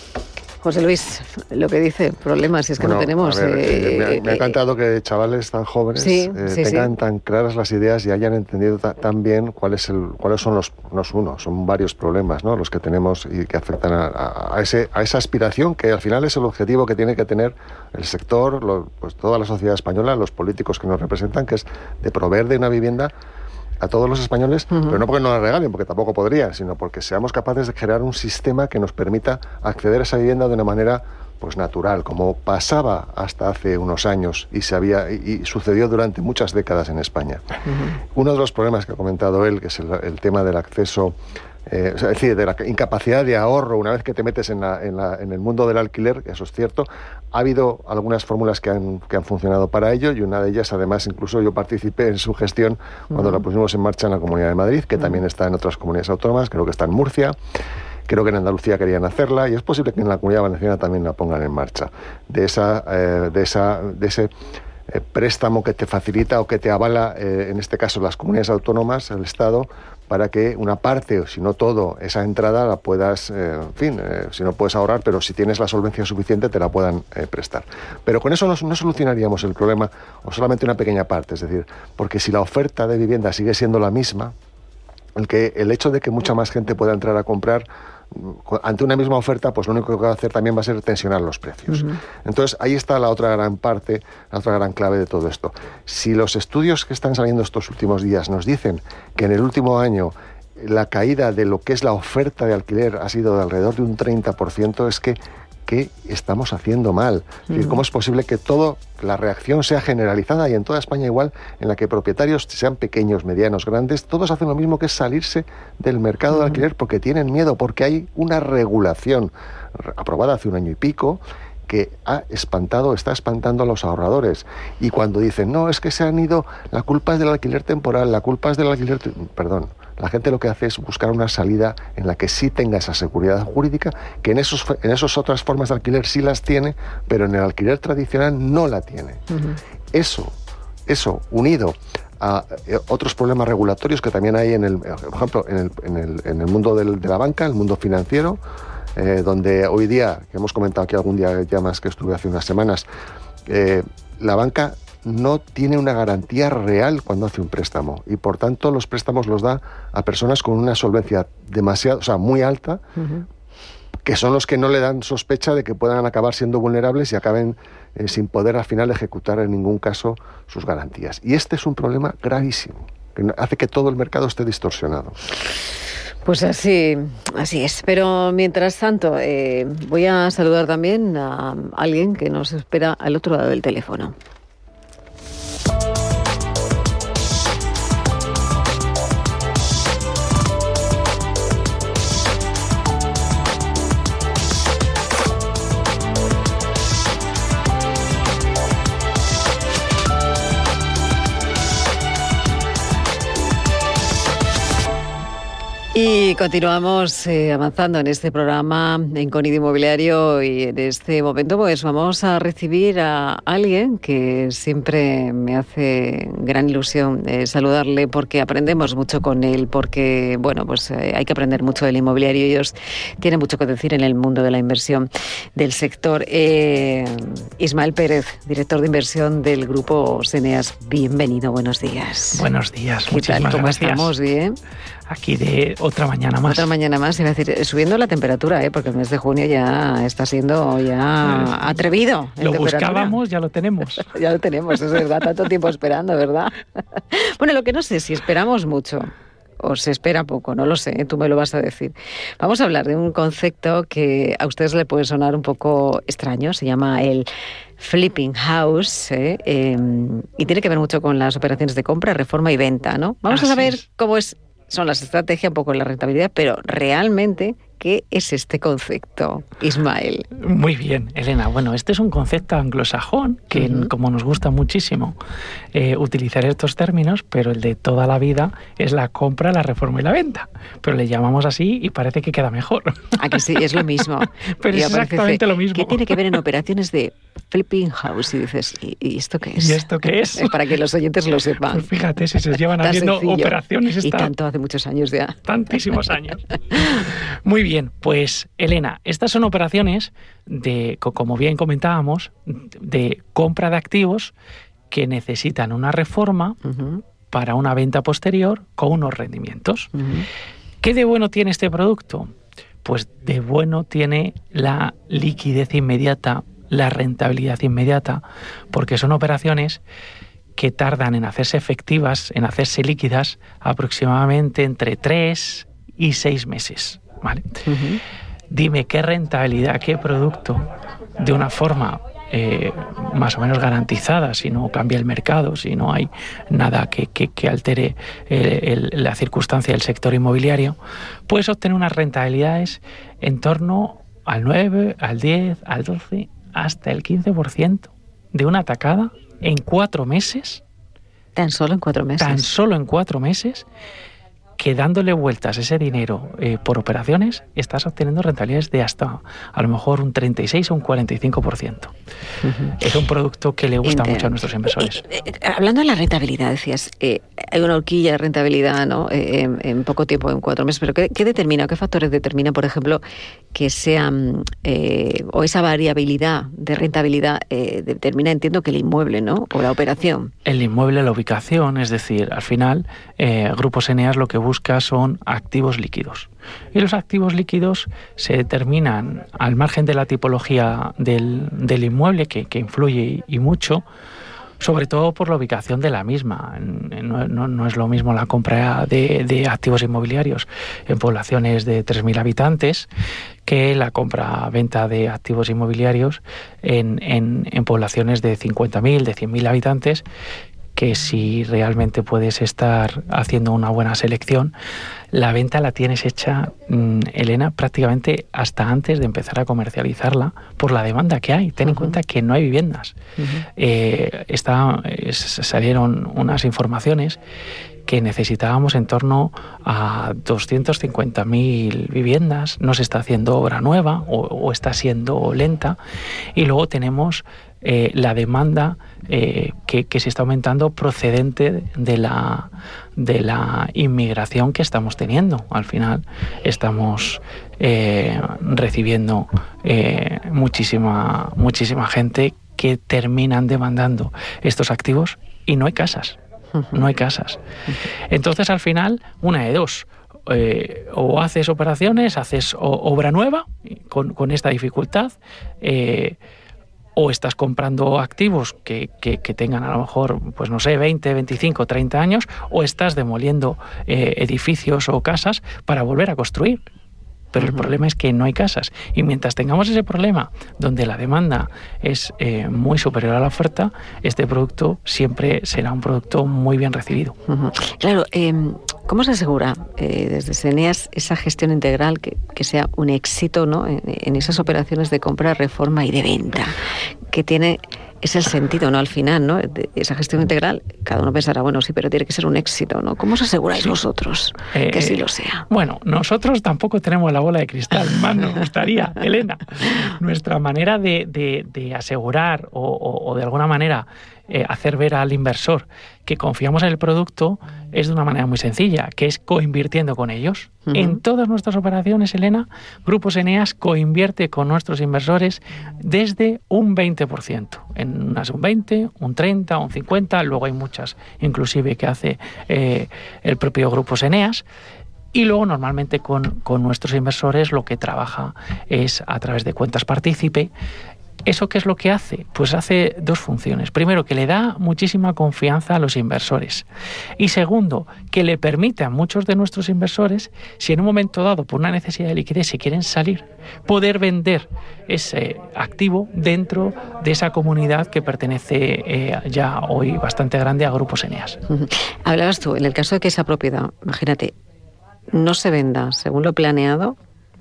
José Luis, lo que dice, problemas, si es que bueno, no tenemos... A ver, eh, eh, me, ha, me ha eh, encantado que chavales tan jóvenes sí, eh, sí, tengan sí. tan claras las ideas y hayan entendido ta, tan bien cuál es el, cuáles son los, no es uno, son varios problemas, ¿no? Los que tenemos y que afectan a, a, a, ese, a esa aspiración que al final es el objetivo que tiene que tener el sector, lo, pues toda la sociedad española, los políticos que nos representan, que es de proveer de una vivienda a todos los españoles, uh-huh. pero no porque no la regalen, porque tampoco podrían, sino porque seamos capaces de crear un sistema que nos permita acceder a esa vivienda de una manera pues natural, como pasaba hasta hace unos años y se había y, y sucedió durante muchas décadas en España. Uh-huh. Uno de los problemas que ha comentado él, que es el, el tema del acceso, eh, es decir, de la incapacidad de ahorro una vez que te metes en, la, en, la, en el mundo del alquiler, eso es cierto. Ha habido algunas fórmulas que han, que han funcionado para ello y una de ellas, además, incluso yo participé en su gestión cuando uh-huh. la pusimos en marcha en la Comunidad de Madrid, que uh-huh. también está en otras comunidades autónomas, creo que está en Murcia. Creo que en Andalucía querían hacerla y es posible que en la Comunidad Valenciana también la pongan en marcha. De esa, eh, de esa, de ese eh, préstamo que te facilita o que te avala, eh, en este caso las comunidades autónomas, el Estado, para que una parte, o si no todo, esa entrada la puedas, eh, en fin, eh, si no puedes ahorrar, pero si tienes la solvencia suficiente te la puedan eh, prestar. Pero con eso no, no solucionaríamos el problema, o solamente una pequeña parte, es decir, porque si la oferta de vivienda sigue siendo la misma, el, que, el hecho de que mucha más gente pueda entrar a comprar ante una misma oferta, pues lo único que va a hacer también va a ser tensionar los precios. Uh-huh. Entonces, ahí está la otra gran parte, la otra gran clave de todo esto. Si los estudios que están saliendo estos últimos días nos dicen que en el último año la caída de lo que es la oferta de alquiler ha sido de alrededor de un treinta por ciento, es que ¿qué estamos haciendo mal? Es decir, ¿cómo es posible que toda la reacción sea generalizada y en toda España igual, en la que propietarios, sean pequeños, medianos, grandes, todos hacen lo mismo, que es salirse del mercado de alquiler porque tienen miedo, porque hay una regulación aprobada hace un año y pico que ha espantado, está espantando a los ahorradores. Y cuando dicen, no, es que se han ido, la culpa es del alquiler temporal, la culpa es del alquiler... Perdón, la gente lo que hace es buscar una salida en la que sí tenga esa seguridad jurídica, que en esos en esas otras formas de alquiler sí las tiene, pero en el alquiler tradicional no la tiene. Uh-huh. Eso, eso, unido a otros problemas regulatorios que también hay en el, por ejemplo, en el, en el, en el mundo del, de la banca, el mundo financiero, eh, donde hoy día, que hemos comentado aquí algún día ya más que estuve hace unas semanas, eh, la banca no tiene una garantía real cuando hace un préstamo y por tanto los préstamos los da a personas con una solvencia demasiado, o sea, muy alta, uh-huh. que son los que no le dan sospecha de que puedan acabar siendo vulnerables y acaben eh, sin poder al final ejecutar en ningún caso sus garantías. Y este es un problema gravísimo, que hace que todo el mercado esté distorsionado. Pues así, así es. Pero mientras tanto, eh, voy a saludar también a alguien que nos espera al otro lado del teléfono. Y continuamos eh, avanzando en este programa en Conido Inmobiliario y en este momento pues vamos a recibir a alguien que siempre me hace gran ilusión eh, saludarle porque aprendemos mucho con él, porque bueno pues eh, hay que aprender mucho del inmobiliario, ellos tienen mucho que decir en el mundo de la inversión del sector. Eh, Ismael Pérez, director de inversión del Grupo Seneas, bienvenido, buenos días. Buenos días, ¿Qué tal? ¿Cómo gracias. estamos? ¿Bien? Aquí de otra mañana más. Otra mañana más, iba a decir, subiendo la temperatura, ¿eh? Porque el mes de junio ya está siendo ya atrevido. Lo buscábamos, ya lo tenemos. Ya lo tenemos, es verdad, tanto tiempo esperando, ¿verdad? Bueno, lo que no sé, si esperamos mucho o se espera poco, no lo sé, tú me lo vas a decir. Vamos a hablar de un concepto que a ustedes le puede sonar un poco extraño, se llama el flipping house, ¿eh? Eh, y tiene que ver mucho con las operaciones de compra, reforma y venta, ¿no? Vamos Así a saber es. cómo es, son las estrategias, un poco la rentabilidad, pero realmente ¿qué es este concepto, Ismael? Muy bien, Elena. Bueno, este es un concepto anglosajón que, uh-huh. como nos gusta muchísimo eh, utilizar estos términos, pero el de toda la vida es la compra, la reforma y la venta. Pero le llamamos así y parece que queda mejor. ¿A que sí? Es lo mismo. Pero es exactamente lo mismo. ¿Qué tiene que ver en operaciones de flipping house? Y dices, ¿y, y esto qué es? ¿Y esto qué es? Para que los oyentes lo sepan. Pues fíjate, si se llevan haciendo operaciones... Y tanto hace muchos años ya. Tantísimos años. Muy bien, pues Elena, estas son operaciones de, como bien comentábamos, de compra de activos que necesitan una reforma uh-huh. para una venta posterior con unos rendimientos. Uh-huh. ¿Qué de bueno tiene este producto? Pues de bueno tiene la liquidez inmediata, la rentabilidad inmediata, porque son operaciones que tardan en hacerse efectivas, en hacerse líquidas, aproximadamente entre tres y seis meses. ¿Vale? Uh-huh. Dime qué rentabilidad, qué producto, de una forma eh, más o menos garantizada, si no cambia el mercado, si no hay nada que, que, que altere el, el, la circunstancia del sector inmobiliario, puedes obtener unas rentabilidades en torno al nueve, al diez, al doce, hasta el quince por ciento de una tacada en cuatro meses. ¿Tan solo en cuatro meses? Tan solo en cuatro meses, que dándole vueltas ese dinero eh, por operaciones, estás obteniendo rentabilidades de hasta a lo mejor un treinta y seis o un cuarenta y cinco por ciento. Uh-huh. Es un producto que le gusta Ente- mucho a nuestros inversores. Eh, eh, hablando de la rentabilidad, decías, eh, hay una horquilla de rentabilidad, ¿no? Eh, en, en poco tiempo, en cuatro meses, pero ¿qué, qué determina, qué factores determinan, por ejemplo, que sean, eh, o esa variabilidad de rentabilidad eh, determina, entiendo, que el inmueble, ¿no? O la operación. El inmueble, la ubicación, es decir, al final, eh, Grupos Eneas lo que busca son activos líquidos. Y los activos líquidos se determinan al margen de la tipología del, del inmueble, que, que influye y mucho, sobre todo por la ubicación de la misma. No, no, no es lo mismo la compra de, de activos inmobiliarios en poblaciones de tres mil habitantes que la compra-venta de activos inmobiliarios en, en, en poblaciones de cincuenta mil, de cien mil habitantes, que si realmente puedes estar haciendo una buena selección, la venta la tienes hecha, mmm, Elena, prácticamente hasta antes de empezar a comercializarla por la demanda que hay. Ten uh-huh. en cuenta que no hay viviendas. Uh-huh. Eh, está, eh, salieron unas informaciones que necesitábamos en torno a doscientas cincuenta mil viviendas, no se está haciendo obra nueva o, o está siendo lenta, y luego tenemos eh, la demanda eh, que, que se está aumentando procedente de la, de la inmigración que estamos teniendo. Al final estamos eh, recibiendo eh, muchísima, muchísima gente que terminan demandando estos activos y no hay casas. No hay casas. Entonces, al final, una de dos. Eh, o haces operaciones, haces o, obra nueva con, con esta dificultad, eh, o estás comprando activos que, que, que tengan a lo mejor, pues no sé, veinte, veinticinco, treinta años, o estás demoliendo eh, edificios o casas para volver a construir. Pero uh-huh. el problema es que no hay casas. Y mientras tengamos ese problema, donde la demanda es eh, muy superior a la oferta, este producto siempre será un producto muy bien recibido. Uh-huh. Claro, eh, ¿cómo se asegura eh, desde Eneas esa gestión integral que, que sea un éxito, ¿no? en, en esas operaciones de compra, reforma y de venta? Que tiene... Es el sentido, ¿no? Al final, ¿no? De esa gestión integral, cada uno pensará, bueno, sí, pero tiene que ser un éxito, ¿no? ¿Cómo os aseguráis vosotros eh, que sí lo sea? Bueno, nosotros tampoco tenemos la bola de cristal, más nos gustaría, Elena. Nuestra manera de, de, de asegurar o, o, o de alguna manera eh, hacer ver al inversor que confiamos en el producto es de una manera muy sencilla, que es coinvirtiendo con ellos. Uh-huh. En todas nuestras operaciones, Elena, Grupos Eneas coinvierte con nuestros inversores desde un veinte por ciento. En unas un veinte, un treinta, un cincuenta, luego hay muchas inclusive que hace eh, el propio Grupos Eneas. Y luego normalmente con, con nuestros inversores lo que trabaja es a través de cuentas partícipe. ¿Eso qué es lo que hace? Pues hace dos funciones. Primero, que le da muchísima confianza a los inversores. Y segundo, que le permite a muchos de nuestros inversores, si en un momento dado, por una necesidad de liquidez, si quieren salir, poder vender ese activo dentro de esa comunidad que pertenece eh, ya hoy bastante grande a Grupos Eneas. Uh-huh. Hablabas tú, en el caso de que esa propiedad, imagínate, no se venda según lo planeado,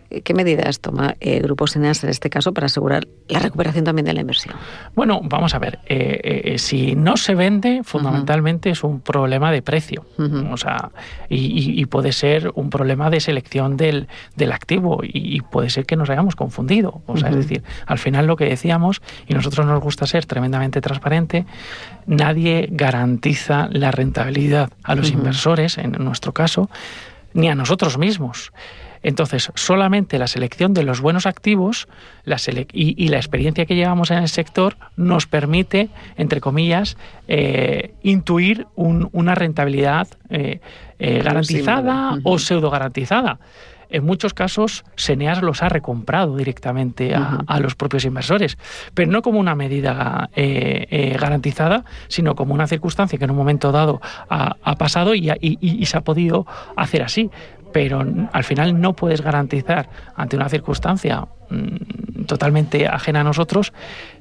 ¿qué medidas toma eh, Grupos Eneas en este caso para asegurar la recuperación también de la inversión? Bueno, vamos a ver, eh, eh, si no se vende, fundamentalmente uh-huh. es un problema de precio, uh-huh. o sea, y, y, y puede ser un problema de selección del, del activo, y, y puede ser que nos hayamos confundido, o sea, uh-huh. es decir, al final lo que decíamos, y nosotros nos gusta ser tremendamente transparente, nadie garantiza la rentabilidad a los uh-huh. inversores, en nuestro caso, ni a nosotros mismos. Entonces, solamente la selección de los buenos activos la sele- y, y la experiencia que llevamos en el sector nos permite, entre comillas, eh, intuir un, una rentabilidad eh, eh, garantizada uh-huh. o pseudo garantizada. En muchos casos, Eneas los ha recomprado directamente a, uh-huh. a los propios inversores, pero no como una medida eh, eh, garantizada, sino como una circunstancia que en un momento dado ha, ha pasado y, y, y se ha podido hacer así. Pero al final no puedes garantizar ante una circunstancia mmm, totalmente ajena a nosotros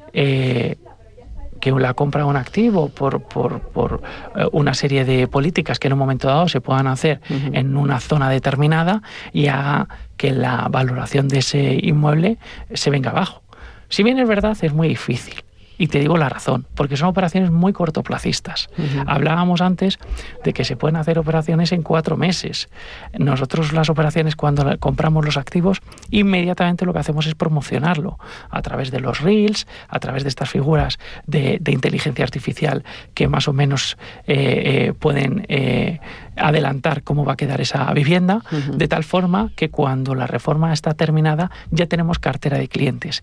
eh, que la compra de un activo por, por, por eh, una serie de políticas que en un momento dado se puedan hacer uh-huh. en una zona determinada y haga que la valoración de ese inmueble se venga abajo. Si bien es verdad, es muy difícil. Y te digo la razón, porque son operaciones muy cortoplacistas. Uh-huh. Hablábamos antes de que se pueden hacer operaciones en cuatro meses. Nosotros las operaciones, cuando compramos los activos, inmediatamente lo que hacemos es promocionarlo a través de los reels, a través de estas figuras de, de inteligencia artificial que más o menos eh, eh, pueden eh, adelantar cómo va a quedar esa vivienda, uh-huh. de tal forma que cuando la reforma está terminada ya tenemos cartera de clientes.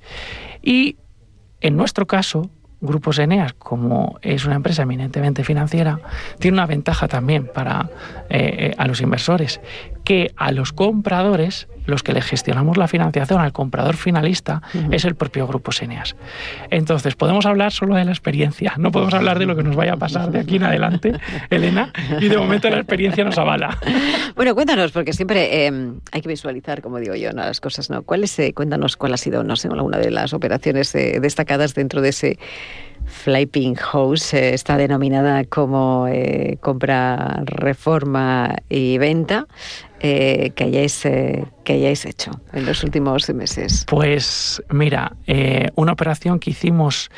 Y en nuestro caso, Grupos Eneas, como es una empresa eminentemente financiera, tiene una ventaja también para eh, a los inversores, que a los compradores, los que le gestionamos la financiación al comprador finalista, uh-huh. es el propio Grupos Eneas. Entonces, podemos hablar solo de la experiencia, no podemos hablar de lo que nos vaya a pasar de aquí en adelante, Elena, y de momento la experiencia nos avala. Bueno, cuéntanos, porque siempre eh, hay que visualizar, como digo yo, ¿no? Las cosas, ¿no? ¿Cuál es, eh, cuéntanos cuál ha sido, no sé, alguna de las operaciones eh, destacadas dentro de ese Flipping House, eh, está denominada como eh, compra, reforma y venta, eh, que, hayáis, eh, que hayáis hecho en los últimos meses. Pues mira, eh, una operación que hicimos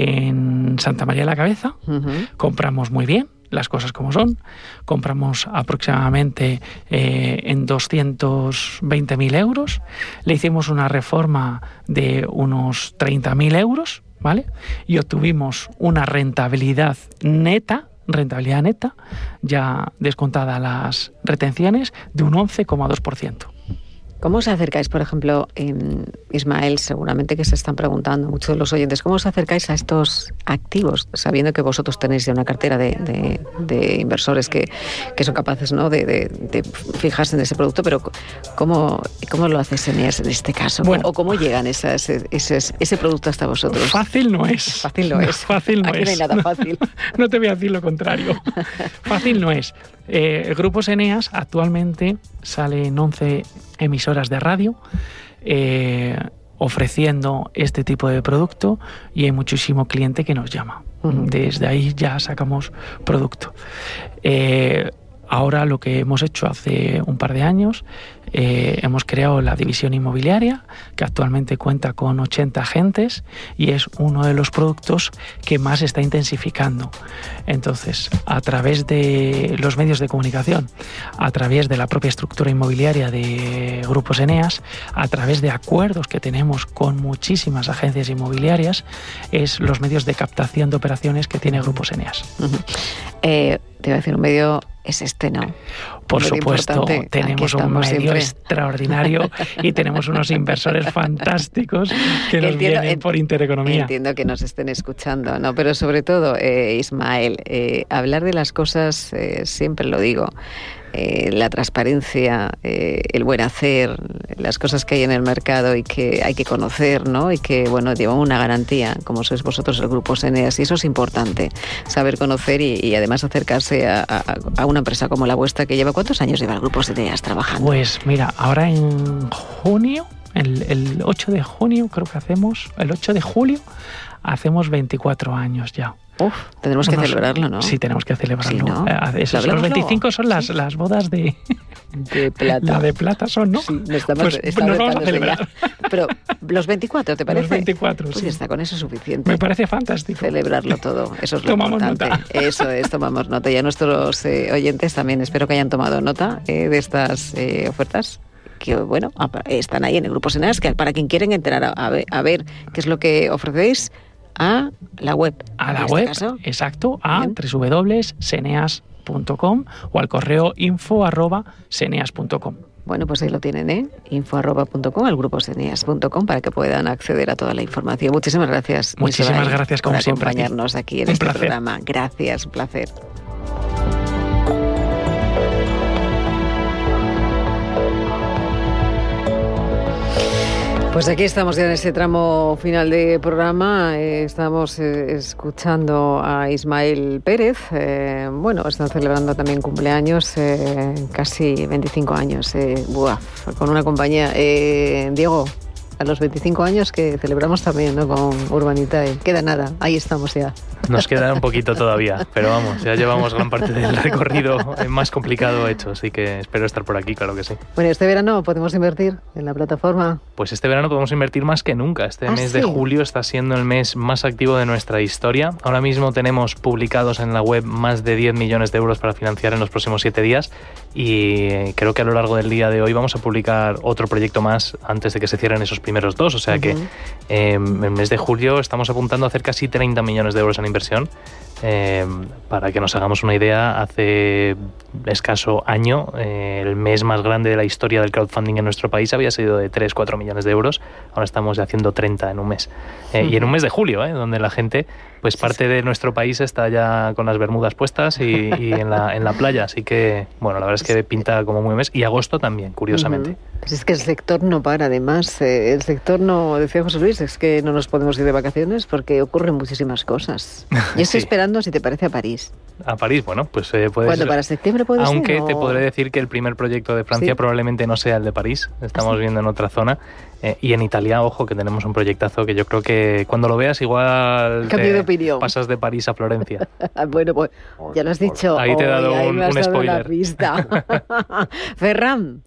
en Santa María de la Cabeza, uh-huh. compramos muy bien, las cosas como son, compramos aproximadamente eh, en doscientos veinte mil euros, le hicimos una reforma de unos treinta mil euros, ¿vale? Y obtuvimos una rentabilidad neta, rentabilidad neta, ya descontada las retenciones, de un once coma dos por ciento. ¿Cómo os acercáis, por ejemplo, eh, Ismael, seguramente que se están preguntando muchos de los oyentes, cómo os acercáis a estos activos, sabiendo que vosotros tenéis ya una cartera de, de, de inversores que, que son capaces, ¿no?, de, de, de fijarse en ese producto, pero ¿cómo, cómo lo hace Eneas en este caso? Bueno, ¿o cómo llegan esas, esas, ese producto hasta vosotros? Fácil no es. Fácil no, no es. Fácil no Aquí es. no hay nada fácil. No, no te voy a decir lo contrario. Fácil no es. Eh, Grupos Eneas actualmente sale en once emisoras de radio eh, ofreciendo este tipo de producto, y hay muchísimo cliente que nos llama. Uh-huh. Desde ahí ya sacamos producto. Eh, ahora lo que hemos hecho hace un par de años, eh, hemos creado la división inmobiliaria, que actualmente cuenta con ochenta agentes y es uno de los productos que más se está intensificando. Entonces, a través de los medios de comunicación, a través de la propia estructura inmobiliaria de Grupos Eneas, a través de acuerdos que tenemos con muchísimas agencias inmobiliarias, es los medios de captación de operaciones que tiene Grupos Eneas. Uh-huh. Eh, te iba a decir, un medio es este, ¿no? Por supuesto, tenemos un medio siempre. extraordinario y tenemos unos inversores fantásticos que nos entiendo, vienen por Intereconomía. Entiendo que nos estén escuchando, ¿no? Pero sobre todo, eh, Ismael, eh, hablar de las cosas, eh, siempre lo digo, eh, la transparencia, eh, el buen hacer, las cosas que hay en el mercado y que hay que conocer, ¿no? Y que, bueno, llevan una garantía, como sois vosotros el Grupo Eneas, y eso es importante, saber conocer y, y además acercarse a, a, a una empresa como la vuestra, que lleva, ¿cuántos años lleva el Grupo Eneas trabajando? Pues mira, ahora en junio, el, el ocho de junio creo que hacemos, el ocho de julio, hacemos veinticuatro años ya. Uf, tendremos que Unos, celebrarlo, ¿no? Sí, tenemos que celebrarlo. Sí, ¿no? Esos, los veinticinco son las, las bodas de... de plata. La de plata son, ¿no? Sí, no estamos, pues, estamos nos vamos a celebrar. Pero los veinticuatro, ¿te parece? Los veinticuatro, pues sí. ya está, con eso es suficiente. Me parece fantástico. Celebrarlo todo, eso es lo tomamos importante. Nota. Eso es, tomamos nota. Y a nuestros eh, oyentes también espero que hayan tomado nota eh, de estas eh, ofertas que, bueno, están ahí en el Grupo Seneas, que para quien quieren entrar a, a, ver, a ver qué es lo que ofrecéis, a la web. A la en web, este caso. exacto, a doble u doble u doble u punto seneas punto com o al correo info arroba seneas punto com. Bueno, pues ahí lo tienen, ¿eh? info arroba punto com, el grupo seneas punto com, para que puedan acceder a toda la información. Muchísimas gracias. Muchísimas gracias, como por siempre. Por acompañarnos aquí en un este placer. programa. Gracias, un placer. Pues aquí estamos ya en ese tramo final de programa. Eh, estamos eh, escuchando a Ismael Pérez. Eh, bueno, están celebrando también cumpleaños, eh, casi veinticinco años, eh, buaf, con una compañía. Eh, Diego, a los veinticinco años que celebramos también, ¿no? Con Urbanitae. Queda nada, ahí estamos ya. Nos queda un poquito todavía, pero vamos, ya llevamos gran parte del recorrido más complicado hecho, así que espero estar por aquí, claro que sí. Bueno, este verano podemos invertir en la plataforma. Pues este verano podemos invertir más que nunca. Este ¿Ah, mes sí? de julio está siendo el mes más activo de nuestra historia. Ahora mismo tenemos publicados en la web más de diez millones de euros para financiar en los próximos siete días y creo que a lo largo del día de hoy vamos a publicar otro proyecto más antes de que se cierren esos primeros dos. O sea uh-huh. que eh, en el mes de julio estamos apuntando a hacer casi treinta millones de euros en inversión. Eh, para que nos hagamos una idea, hace escaso año eh, el mes más grande de la historia del crowdfunding en nuestro país había sido de tres a cuatro millones de euros. Ahora estamos ya haciendo treinta en un mes. Eh, uh-huh. Y en un mes de julio, eh, donde la gente, pues parte de nuestro país está ya con las bermudas puestas y, y en, la, en la playa. Así que, bueno, la verdad es que pinta como muy mes. Y agosto también, curiosamente. Uh-huh. Pues es que el sector no para, además. Eh, el sector no, decía José Luis, es que no nos podemos ir de vacaciones porque ocurren muchísimas cosas. Yo estoy sí. esperando, si te parece, a París. A París, bueno, pues eh, puede ¿Cuándo? ser. ¿Para septiembre puede Aunque ser? Aunque te o... podré decir que el primer proyecto de Francia ¿Sí? probablemente no sea el de París. Estamos ¿Sí? viendo en otra zona. Eh, y en Italia, ojo, que tenemos un proyectazo que yo creo que cuando lo veas igual Cambio de opinión. Pasas de París a Florencia. Bueno, pues ya lo has dicho. Ahí te he dado hoy, un, me has un dado spoiler. Una pista. Ferran.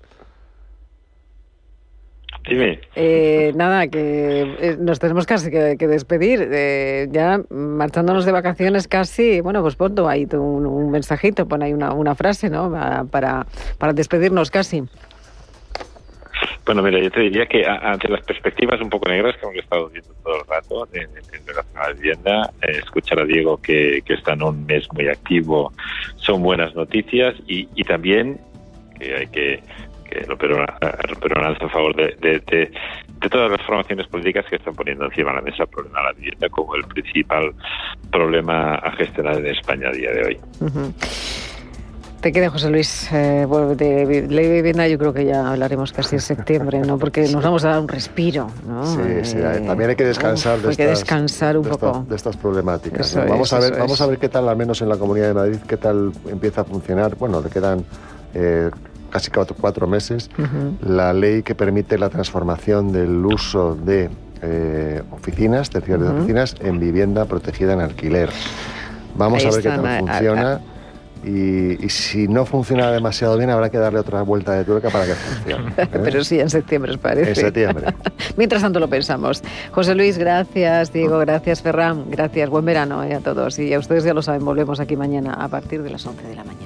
Dime. Eh, nada, que eh, nos tenemos casi que, que despedir. Eh, ya marchándonos de vacaciones casi, bueno, pues pon tú ahí un, un mensajito, pon ahí una, una frase, ¿no? Para, para despedirnos casi. Bueno, mira, yo te diría que ante las perspectivas un poco negras que hemos estado viendo todo el rato en, en relación a la vivienda, eh, escuchar a Diego que, que está en un mes muy activo son buenas noticias y, y también que hay que que romper una, romper una lanza a favor de, de, de, de todas las formaciones políticas que están poniendo encima de la mesa el problema de la vivienda como el principal problema a gestionar en España a día de hoy. Uh-huh. Te queda, José Luis, eh, de ley de vivienda yo creo que ya hablaremos casi en septiembre, ¿no? Porque nos vamos a dar un respiro, ¿no? Sí, eh, sí, también hay que descansar, uf, de, hay que estas, descansar un de, poco. Estas, de estas problemáticas. Eso ¿no? Vamos, es, a ver, vamos es. a ver qué tal, al menos en la Comunidad de Madrid, qué tal empieza a funcionar. Bueno, le quedan eh, casi cuatro, cuatro meses. Uh-huh. La ley que permite la transformación del uso de eh, oficinas, terciarias uh-huh. de oficinas, en vivienda protegida en alquiler. Vamos Ahí a ver qué tal funciona. A, a, Y, y si no funciona demasiado bien, habrá que darle otra vuelta de tuerca para que funcione. ¿eh? Pero sí, en septiembre, os parece. En septiembre. Mientras tanto lo pensamos. José Luis, gracias. Diego, gracias. Ferran, gracias. Buen verano eh, a todos. Y a ustedes ya lo saben, volvemos aquí mañana a partir de las once de la mañana.